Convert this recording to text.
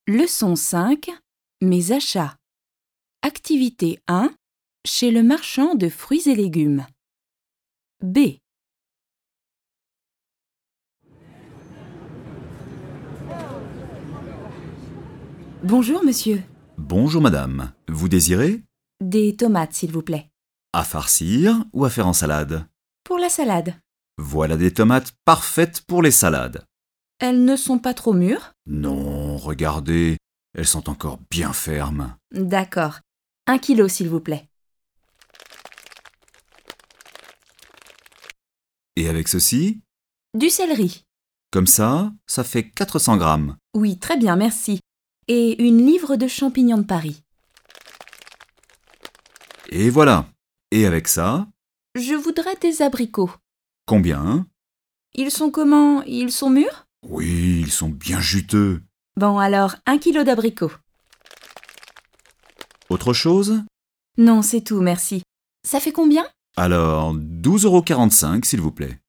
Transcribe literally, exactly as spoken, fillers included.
Leçon cinq. Mes achats. Activité un. Chez le marchand de fruits et légumes. B. Bonjour, monsieur. Bonjour madame, vous désirez Des tomates, s'il vous plaît. à farcir ou à faire en salade? Pour la salade. Voilà des tomates parfaites pour les salades. Elles ne sont pas trop mûres? Non, regardez, elles sont encore bien fermes. D'accord. Un kilo, s'il vous plaît. Et avec ceci? Du céleri. Comme ça, ça fait quatre cents grammes. Oui, très bien, merci. Et une livre de champignons de Paris. Et voilà. Et avec ça, Je voudrais des abricots. combien? Ils sont comment? Ils sont mûrs? Oui, ils sont bien juteux. Bon, alors, un kilo d'abricots. Autre chose? Non, c'est tout, merci. Ça fait combien? Alors, douze euros quarante-cinq, s'il vous plaît.